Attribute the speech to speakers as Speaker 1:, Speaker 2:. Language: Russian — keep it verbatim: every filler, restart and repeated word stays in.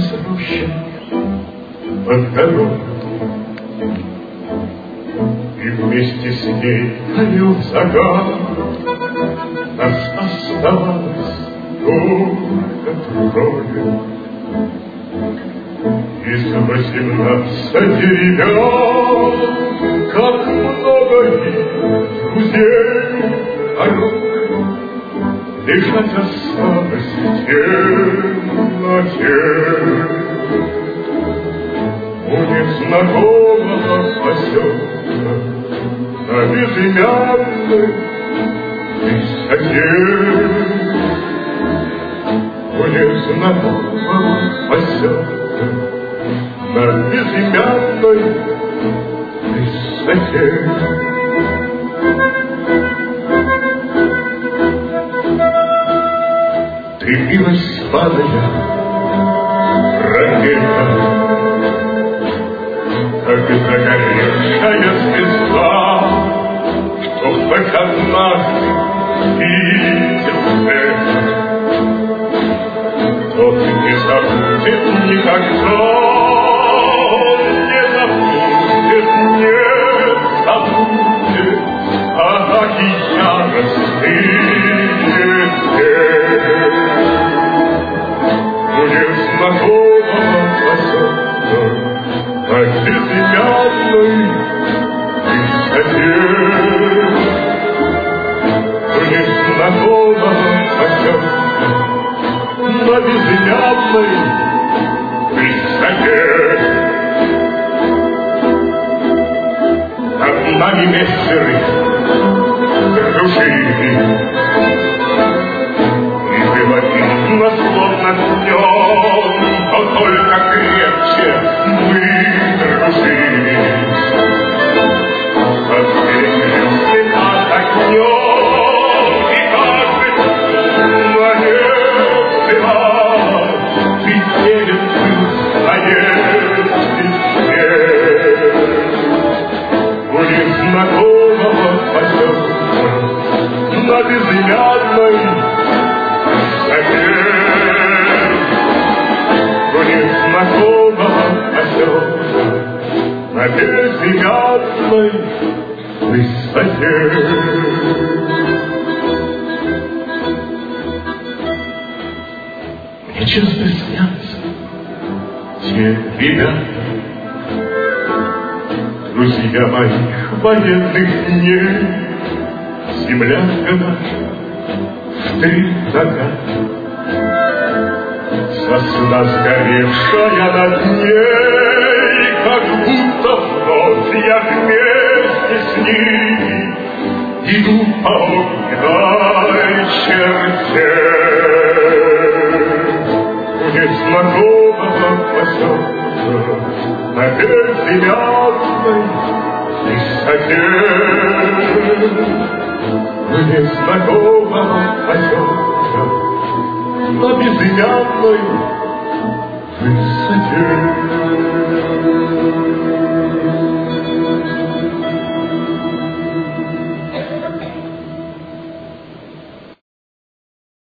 Speaker 1: Раскинулась роща под дорогой, и вместе с ней горел загар. Нас оставалось только трое. Из восемнадцати ребят, как много их друзей, дорог, лежать осталось в темноте. У незнакомого поселка на безымянной высоте. У незнакомого поселка на безымянной высоте. Дымилась падая ракета, как загоревшая звезда, что хоть однажды видел это, тот не забудет никогда, не забудет, не забудет, а так и яростные дни. У незнакомого поселка на безымянной высоте. У незнакомого поселка на безымянной высоте. Над нами мессеры кружили, и было видно, словно днем, но только крепче мы дружили. Под перекрестный над огнем, и каждый надежды вас, ведь был надежды свет. У незнакомого поселка на безымянной высоте. У незнакомого поселка на безымянной высоте. Мне часто снятся те ребята, друзья моих военных дней. Землянка наша в три заката, сосна сгоревшая над ней, как будто вновь я вместе с ними иду по огненной черте. У незнакомого поселка на безымянной высоте. У незнакомого поселка на безымянной высоте.